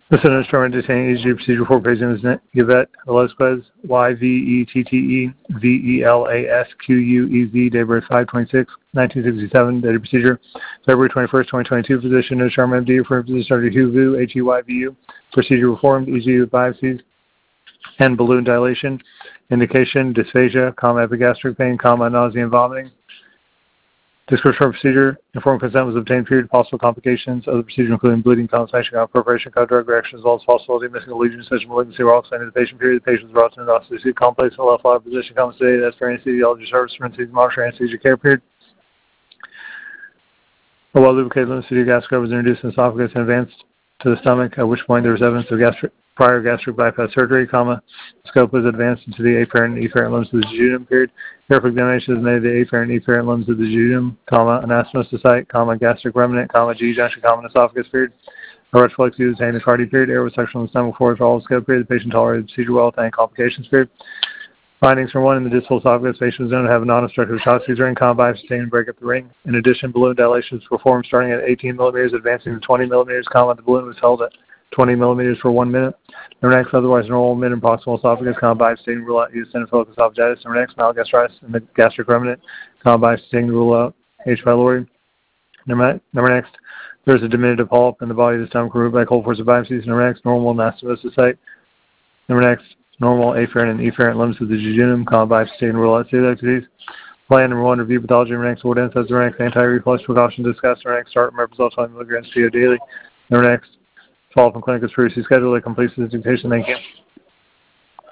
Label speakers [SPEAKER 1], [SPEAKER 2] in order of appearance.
[SPEAKER 1] The Senate determined detaining EG procedure for patient is Yvette Velasquez, YVETTE-VELASQUEZ, date of birth 5/26/1967, date of procedure February 21st, 2022. Physician no charm MD for physician Dr. Huvu, HEYVU. Procedure performed, EG with biopsies and balloon dilation. Indication dysphagia, epigastric pain, nausea and vomiting. Description of procedure. Informed consent was obtained. Period. Possible complications of the procedure, including bleeding, constipation, perforation, drug reactions, as well as possibility of missing a lesion, such as malignancy, were all explained to the patient. Period. The patient was brought to an endoscopy complex in the left lateral position, compensated as for anesthesiology service for anesthesia monitoring, anesthesia care. Period. A well-lubricated lymphocytic gastric was introduced in the esophagus and advanced to the stomach, at which point there was evidence of prior gastric bypass surgery, the scope was advanced into the afferent and efferent limbs of the jejunum. Period. Careful examination is made of the afferent and efferent limbs of the jejunum, anastomosis, gastric remnant, G junction, esophagus. Period. A reflex was obtained in cardi. Period. Air was suctioned on the stomach forward for all the scope. Period. The patient tolerated the procedure well without any complications. Period. Findings from one in the distal esophagus, patient was known to have a non-obstructive esophagus ring, biopsy and break up the ring. In addition, balloon dilation was performed starting at 18 millimeters, advancing to 20 millimeters, the balloon was held at 20 millimeters for 1 minute. Number next, otherwise normal mid and proximal esophagus, biopsy and rule out eosinophilic esophagitis. Number next, mild gastritis in the gastric remnant, biopsy and rule out H. pylori. Number next, there's a diminutive polyp in the body of the stomach removed by cold force of biopsies. Number next, normal anastomosis site. Number next, normal afferent and efferent limbs of the jejunum, biopsy and rule out celiac disease. Plan number 1, review pathology. Number next, what insights. Number next, anti-reflux precaution discussed. Number next, start omeprazole 20 milligrams PO daily. Number next, follow-up in clinic is previously scheduled. That completes the dictation. Thank you.